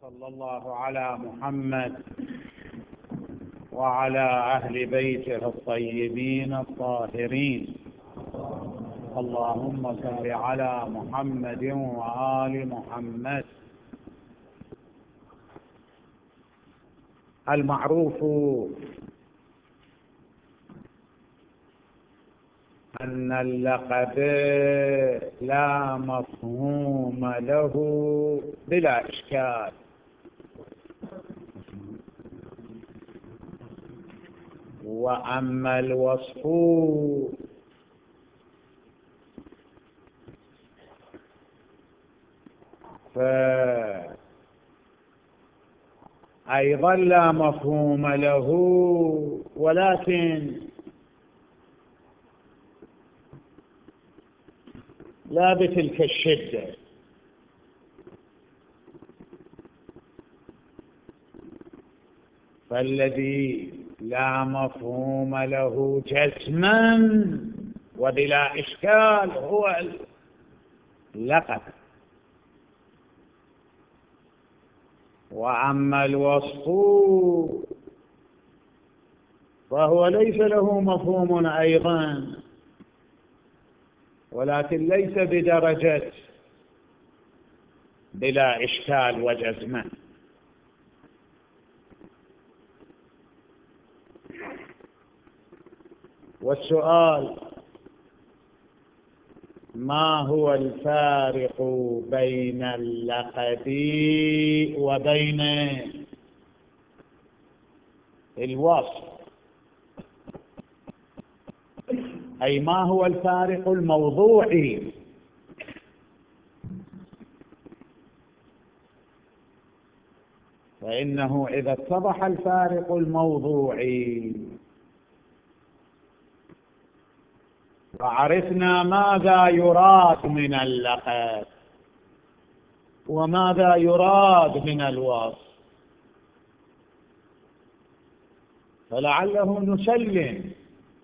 صلى الله على محمد وعلى أهل بيته الطيبين الطاهرين. اللهم صل على محمد وآل محمد. المعروف أن اللقب لا مفهوم له بلا إشكال، وأما الوصف فأيضا لا مفهوم له، ولكن لا بتلك الشدة. فالذي لا مفهوم له جزما وبلا إشكال هو اللقب، وأما الوصف فهو ليس له مفهوم أيضا، ولكن ليس بدرجة بلا إشكال وجزما. والسؤال: ما هو الفارق بين اللقب وبين الوصف؟ أي ما هو الفارق الموضوعي؟ فإنه إذا اتضح الفارق الموضوعي وعرفنا ماذا يراد من اللقب وماذا يراد من الوصف، فلعله نسلم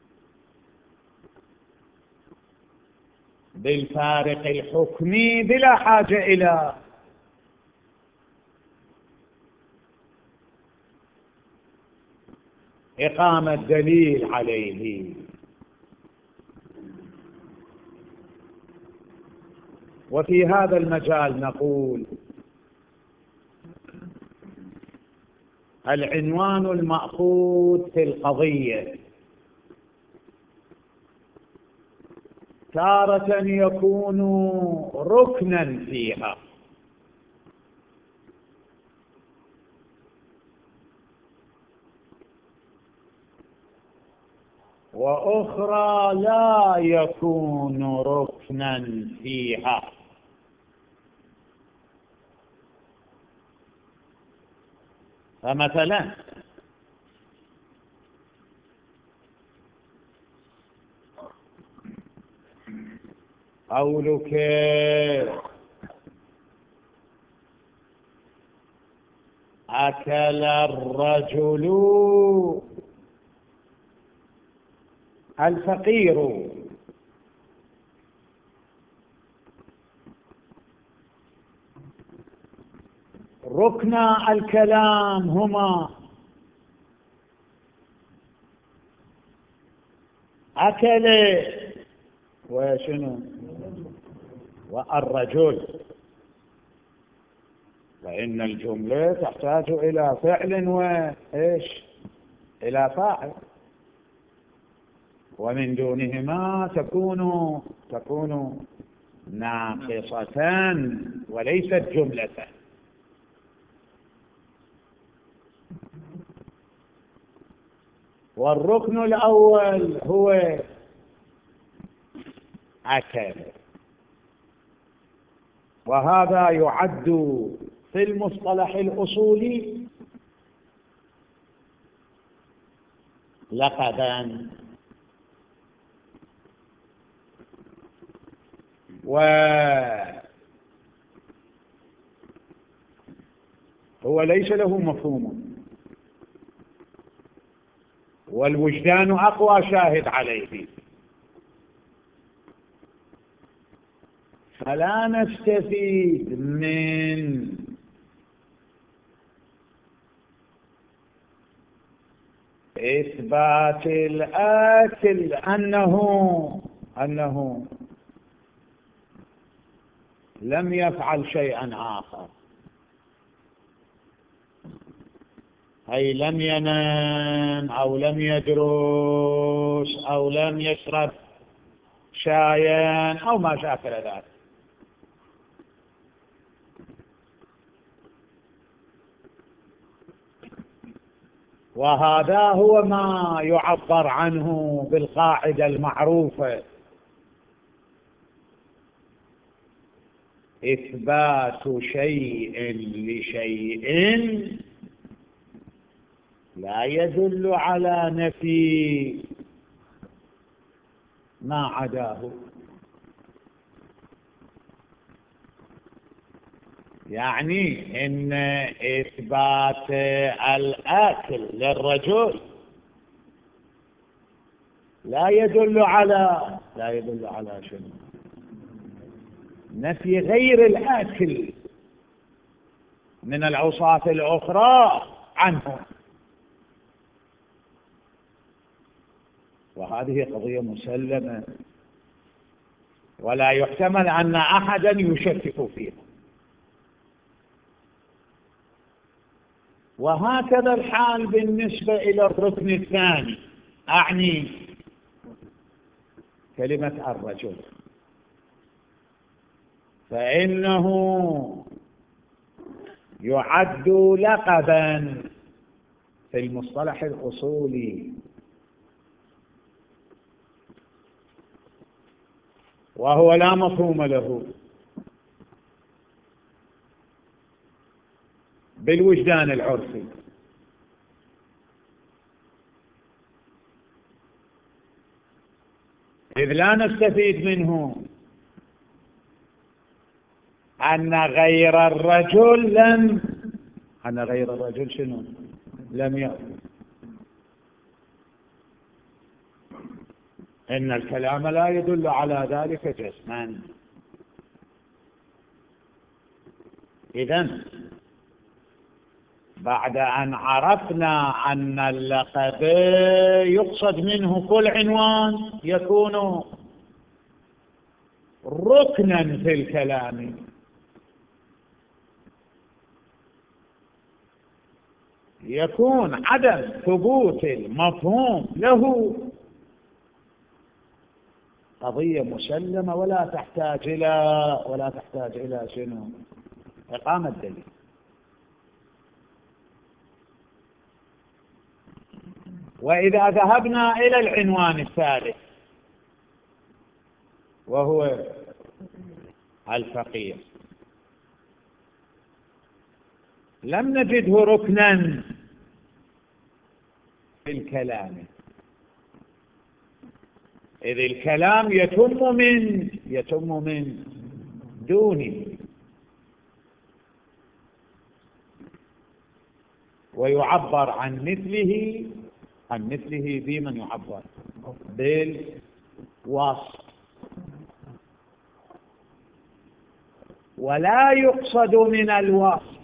بالفارق الحكمي بلا حاجة إلى إقامة دليل عليه. وفي هذا المجال نقول: العنوان المأخوذ في القضية تارة يكون ركنا فيها، وأخرى لا يكون ركنا فيها. فمثلا قولك أكل الرجل الفقير، ركنا الكلام هما أكل وشنو والرجل، فإن الجملة تحتاج إلى فعل وإيش إلى فاعل، ومن دونهما تكون ناقصة وليست جملة. والركن الأول هو أكل، وهذا يعد في المصطلح الأصولي لقبا، وهو ليس له مفهوم، والوجدان أقوى شاهد عليه، فلا نستفيد من إثبات الآكل أنه لم يفعل شيئا آخر، أي لم ينام أو لم يدرس أو لم يشرب شايا أو ما شاكل ذلك. وهذا هو ما يعبر عنه بالقاعدة المعروفة: إثبات شيء لشيء لا يدل على نفي ما عداه. يعني إن إثبات الآكل للرجل لا يدل على شيء، نفي غير الآكل من الأوصاف الأخرى عنه. وهذه قضية مسلمة ولا يحتمل أن أحدا يشكك فيها. وهكذا الحال بالنسبة إلى الركن الثاني، أعني كلمة الرجل، فإنه يعد لقبا في المصطلح الأصولي، وهو لا مفهوم له بالوجدان العرفي، إذ لا نستفيد منه أن غير الرجل شنو؟ لم يأكل. إن الكلام لا يدل على ذلك جسما. إذن بعد أن عرفنا أن اللقب يقصد منه كل عنوان يكون ركنا في الكلام، يكون عدم ثبوت المفهوم له قضية مسلمة ولا تحتاج إلى شنو؟ إقامة دليل. وإذا ذهبنا إلى العنوان الثالث وهو الفقير، لم نجده ركنا في الكلام، إذ الكلام يتم من دونه، ويعبر عن مثله بمن يعبر بالوصف، ولا يقصد من الوصف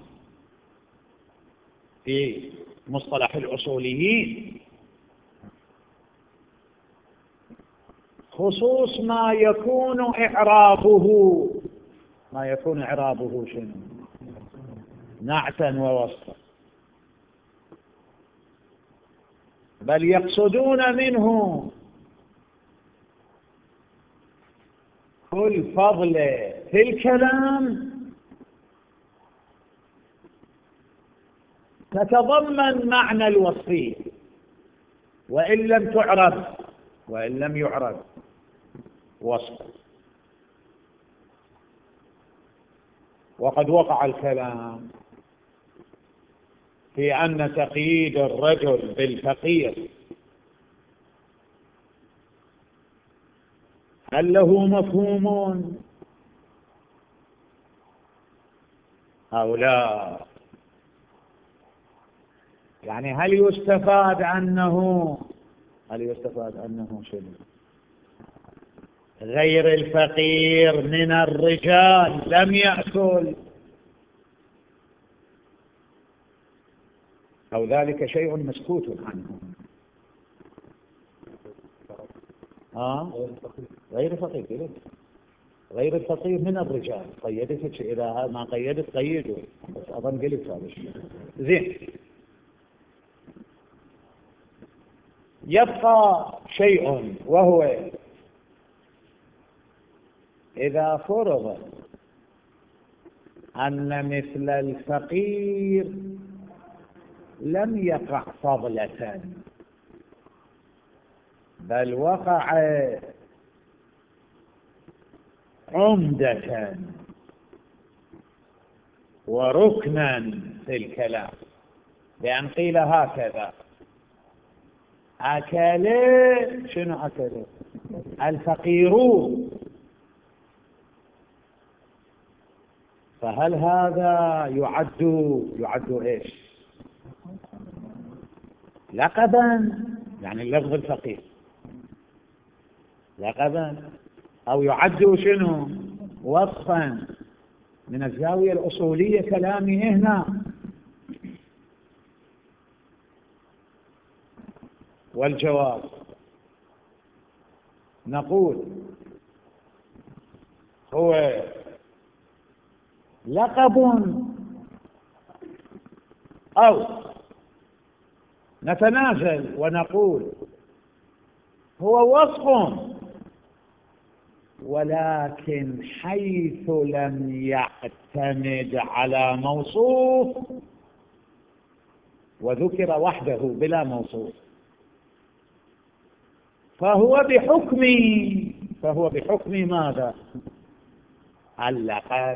في مصطلح الأصوليين خصوص ما يكون إعرابه شنو؟ نعتا ووصفا، بل يقصدون منه كل فضل في الكلام تتضمن معنى الوصفي وإن لم يعرب وصفا. وقد وقع الكلام في أن تقييد الرجل بالفقير هل له مفهوم أو لا؟ يعني هل يستفاد أنه شنو؟ غير الفقير من الرجال لم يأكل، أو ذلك شيء مسكوت عنه. غير فقير كده. غير الفقير من الرجال. قيدت إذا ما قيدت قيدوا، بس أظن قلت هذا الشيء. زين، يبقى شيء وهو إذا فرض أن مثل الفقير لم يقع فضلة بل وقع عمدة وركنا في الكلام، بأن قيل هكذا: أكل، شنو أكل؟ الفقيرون. فهل هذا يعد إيش؟ لقبا، يعني اللفظ الفقير لقبا، أو يعد شنو؟ وصفا من الزاوية الأصولية كلامي هنا. والجواب نقول هو لقب، أو نتنازل ونقول هو وصف، ولكن حيث لم يعتمد على موصوف وذكر وحده بلا موصوف، فهو بحكم ماذا؟ اللقب.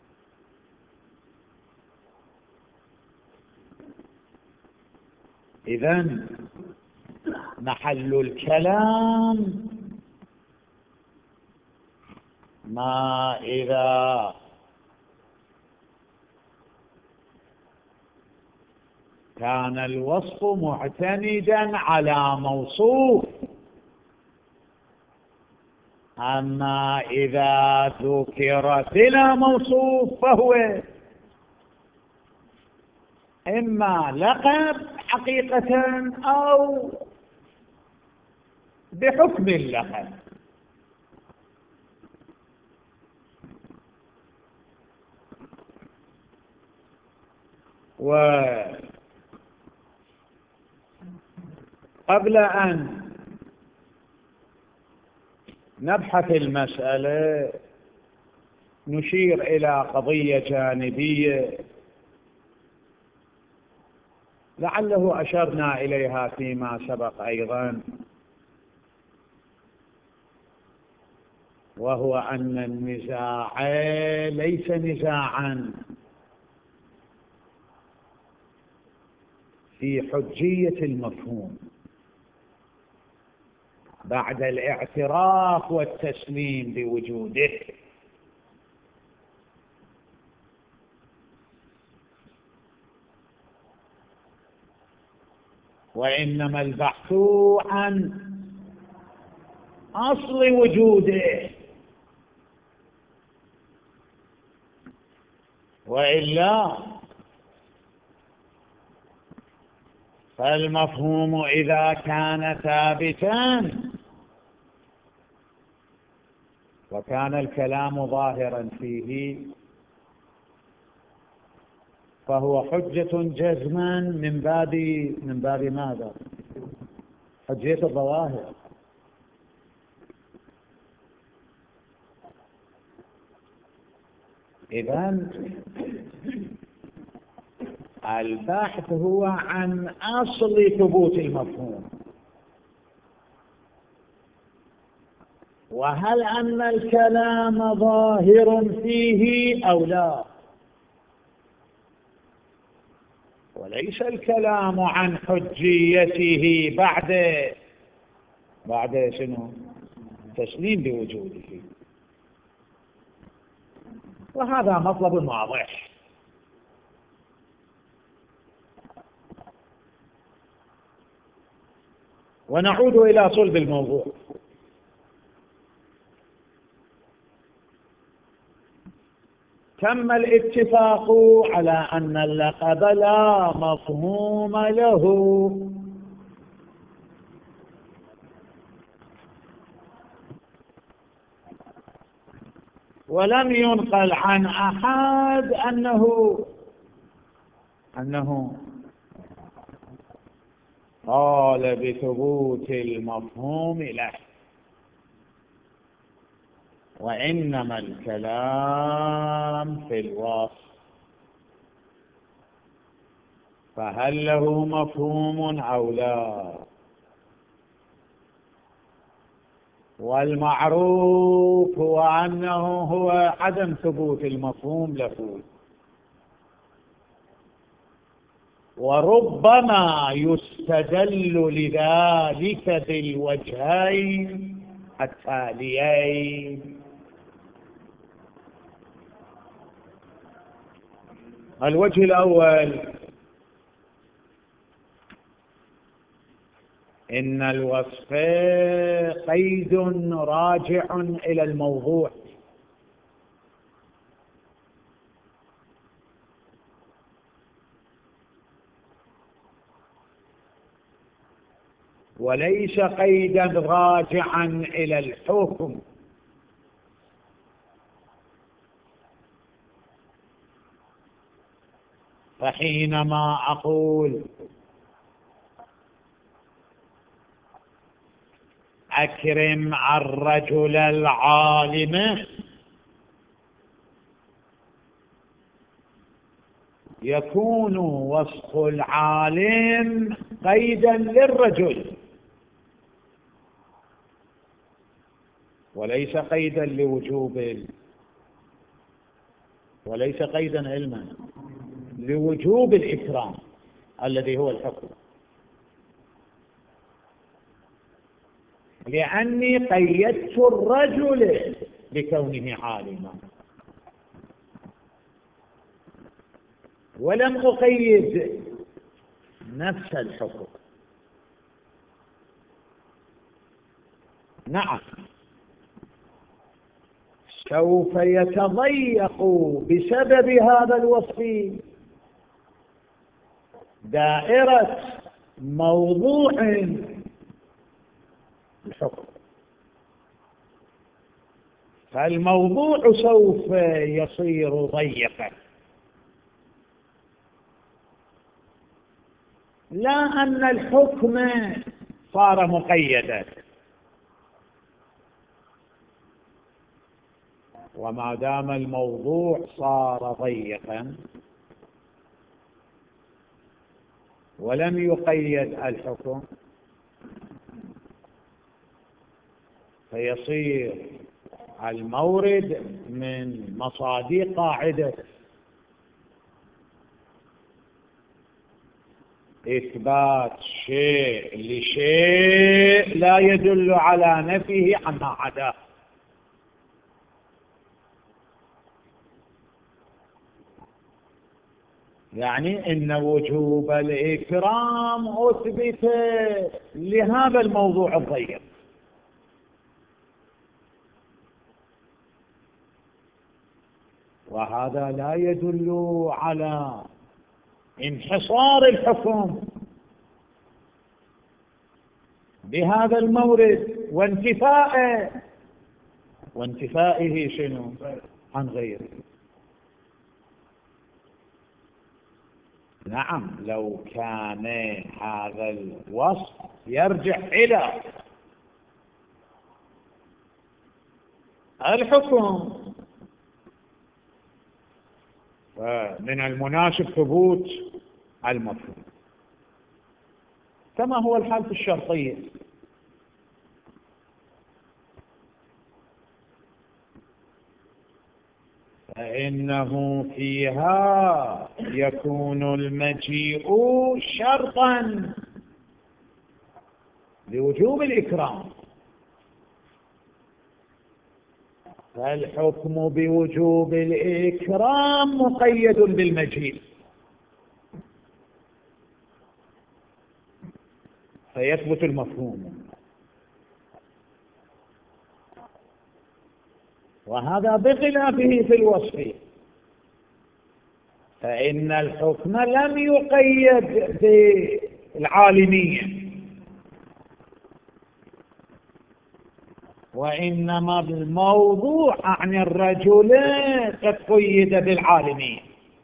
إذن محل الكلام ما إذا كان الوصف معتمدا على موصوف، أما إذا ذكر بلا موصوف فهو إما لقب حقيقة أو بحكم اللقب. وقبل أن نبحث المسألة نشير إلى قضية جانبية لعله أشرنا إليها فيما سبق أيضا، وهو أن النزاع ليس نزاعا في حجية المفهوم بعد الاعتراف والتسليم بوجوده، وإنما البحث عن أصل وجوده، وإلا فالمفهوم إذا كان ثابتا وكان الكلام ظاهرا فيه فهو حجة جزما من باب ماذا؟ حجية الظواهر. إذن البحث هو عن أصل ثبوت المفهوم، وهل أن الكلام ظاهر فيه أو لا، وليس الكلام عن حجيته بعد شنو؟ تسليم بوجوده. وهذا مطلب واضح. ونعود إلى صلب الموضوع. تم الاتفاق على أن اللقب لا مفهوم له، ولم ينقل عن أحد أنه قال بثبوت المفهوم له، وإنما الكلام في الوصف، فهل له مفهوم أو لا؟ والمعروف هو أنه هو عدم ثبوت المفهوم له، وربما يستدل لذلك بالوجهين التاليين. الوجه الأول: إن الوصف قيد راجع إلى الموضوع، وليس قيدا راجعا إلى الحكم. فحينما أقول أكرم الرجل العالم، يكون وصف العالم قيدا للرجل وليس قيدا وليس قيدا علما لوجوب الإكرام الذي هو الحكم، لأني قيدت الرجل بكونه عالما، ولم أقيد نفس الحكم. نعم، سوف يتضيق بسبب هذا الوصف دائرة موضوع الحكم، فالموضوع سوف يصير ضيقا، لا أن الحكم صار مقيدا. وما دام الموضوع صار ضيقا ولم يقيد الحكم، فيصير المورد من مصادر قاعدة إثبات شيء لشيء لا يدل على نفيه عما عداه. يعني إن وجوب الإكرام أثبت لهذا الموضوع الضيق، وهذا لا يدل على انحصار الحكم بهذا المورد وانتفائه شنو عن غيره. نعم، لو كان هذا الوصف يرجع إلى الحكم فمن المناسب ثبوت المفهوم، كما هو الحال في الشرطية. فإنه فيها يكون المجيء شرطا لوجوب الإكرام، فالحكم بوجوب الإكرام مقيد بالمجيء، فيثبت المفهوم. وهذا بخلافه في الوصف، فإن الحكم لم يقيد بالعالمية وإنما الموضوع عن الرجل قد قيد بالعالمين.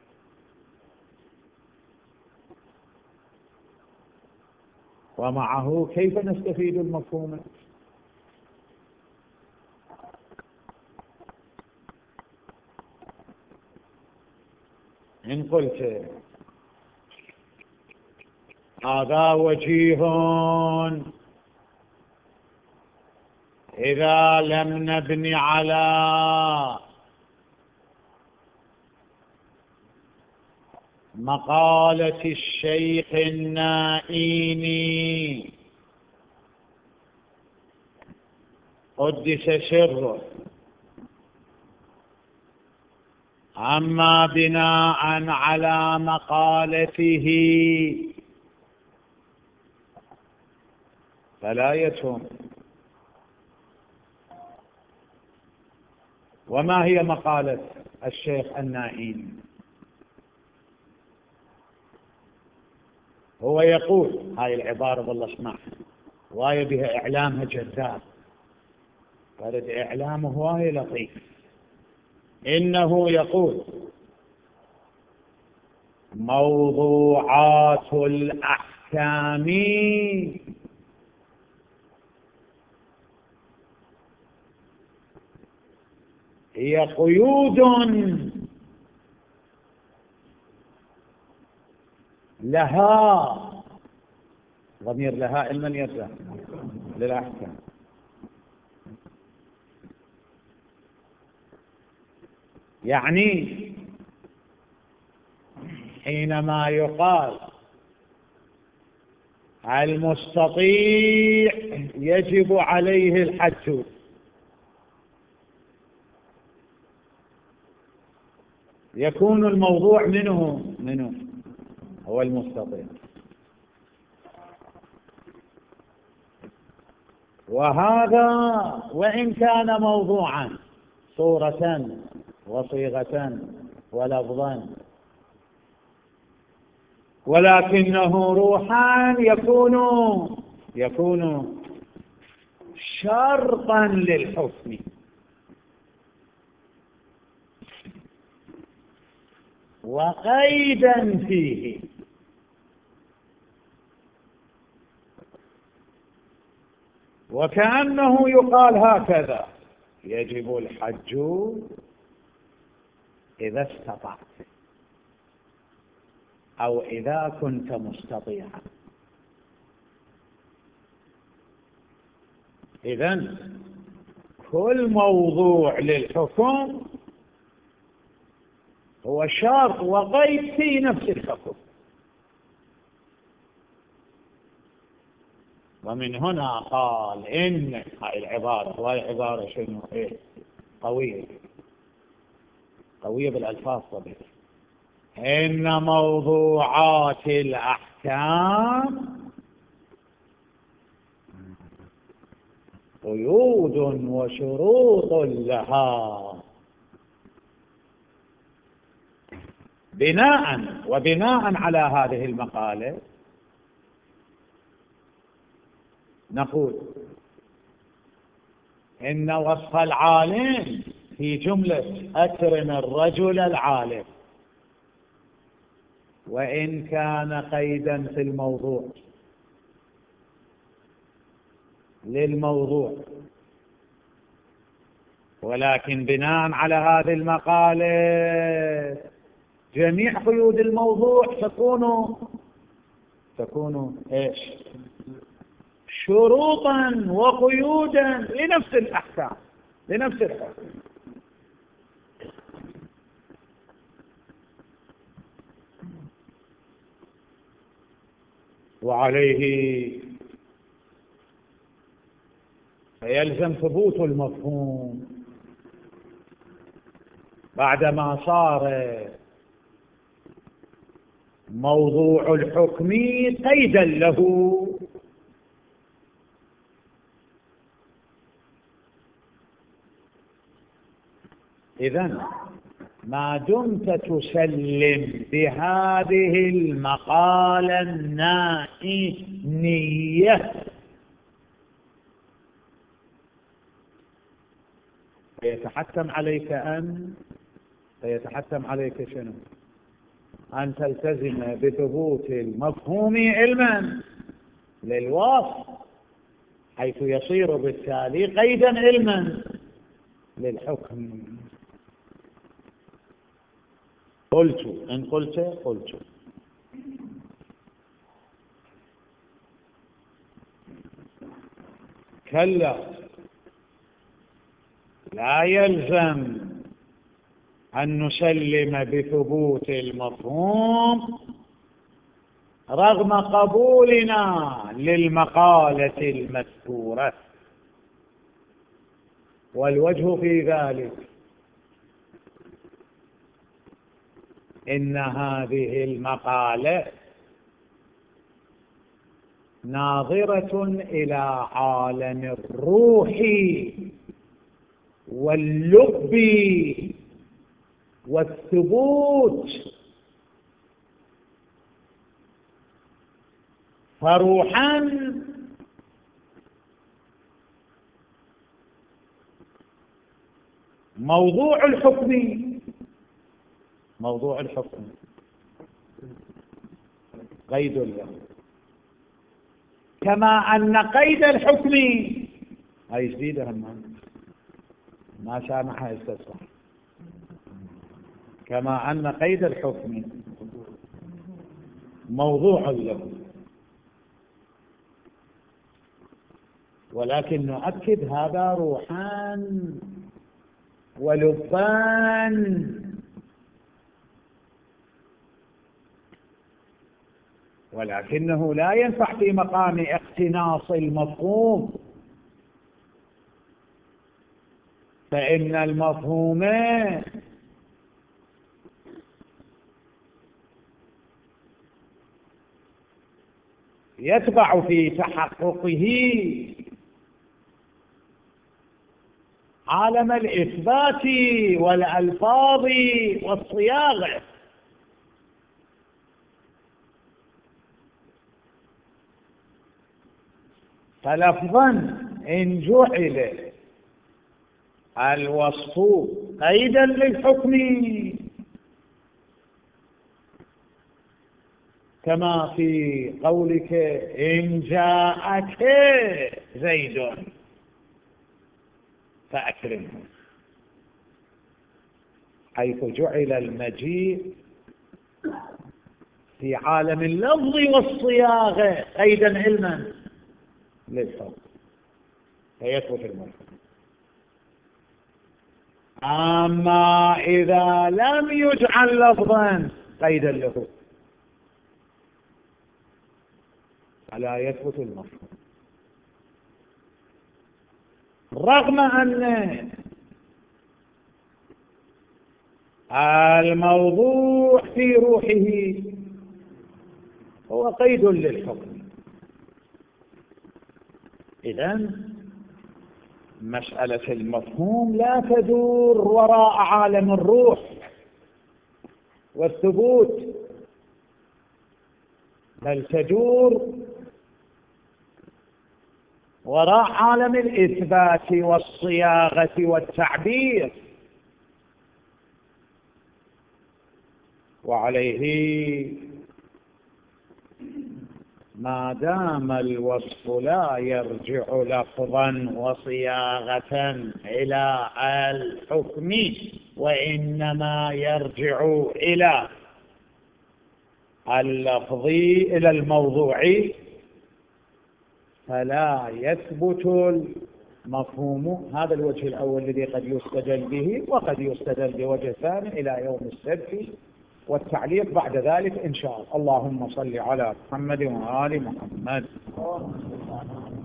ومعه كيف نستفيد المفهوم؟ إن قلت هذا وجيه إذا لم نبني على مقالة الشيخ النائيني قدس سره، أما بناء على مقالته فلا يتم. وما هي مقالة الشيخ النائيني؟ هو يقول، هاي العبارة والله اسمعها، واي بها إعلامها جذاب، فرد إعلامه واي لطيف. إنه يقول: موضوعات الأحكام هي قيود لها، ضمير لها لمن يرجع؟ للأحكام. يعني حينما يقال المستطيع يجب عليه الحج، يكون الموضوع منه هو المستطيع. وهذا وإن كان موضوعا صورة وصيغة ولفظا، ولكنه روحا يكون شرطا للحكم، وقيدا فيه. وكأنه يقال هكذا: يجب الحج إذا استطعت، أو إذا كنت مستطيعا. إذن كل موضوع للحكم هو شرط وقيد في نفس الحكم. ومن هنا قال إن هاي العبارة، وهي عبارة شنو؟ قوية بالألفاظ طبعا. إن موضوعات الأحكام قيود وشروط لها، وبناء على هذه المقالة نقول إن وصف العالم في جملة أكرم الرجل العالم، وإن كان قيدا في الموضوع للموضوع، ولكن بناء على هذه المقالة جميع قيود الموضوع تكون إيش؟ شروطا وقيودا لنفس الأحكام، لنفس الحكم. وعليه فيلزم ثبوت المفهوم بعدما صار موضوع الحكم قيدا له. إذن ما دمت تسلم بهذه المقالة النائية فيتحتم عليك شنو؟ أن تلتزم بثبوت المفهوم علما للوصف، حيث يصير بالتالي قيدا علما للحكم. إن قلت كلا، لا يلزم أن نسلم بثبوت المفهوم رغم قبولنا للمقالة المذكورة. والوجه في ذلك إن هذه المقالة ناظرة إلى عالم الروح واللب والثبوت، فروحا موضوع الحكم قيد له، كما أن قيد الحكم هاي جديدة، ما سامحها يستصح، كما أن قيد الحكم موضوع له. ولكن نؤكد هذا روحان ولبان، ولكنه لا ينفع في مقام اقتناص المفهوم، فإن المفهوم يتبع في تحققه عالم الإثبات والألفاظ والصياغة. فلفظا إن جعل الوصف قيدا للحكم، كما في قولك إن جاءك زيد فأكرمه، حيث جعل المجيء في عالم اللفظ والصياغة قيدا علما للحكم فيثبت المفهوم. أما إذا لم يجعل لفظا قيدا له فلا يثبت المفهوم، رغم أن الموضوع في روحه هو قيد للحكم. إذن مسألة المفهوم لا تدور وراء عالم الروح والثبوت، بل تدور وراء عالم الإثبات والصياغة والتعبير. وعليه ما دام الوصف لا يرجع لفظا وصياغة إلى الحكم، وإنما يرجع إلى اللفظ إلى الموضوع، فلا يثبت المفهوم. هذا الوجه الأول الذي قد يستدل به، وقد يستدل بوجه ثاني إلى يوم السبت والتعليق بعد ذلك إن شاء الله. اللهم صل على محمد وآل محمد.